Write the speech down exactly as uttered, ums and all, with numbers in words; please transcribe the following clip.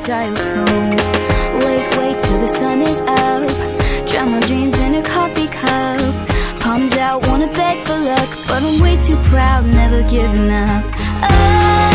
dial tone. Wait, wait till the sun is up. Drown my dreams in a coffee cup. Palms out, wanna beg for luck, but I'm way too proud, never giving up. Oh,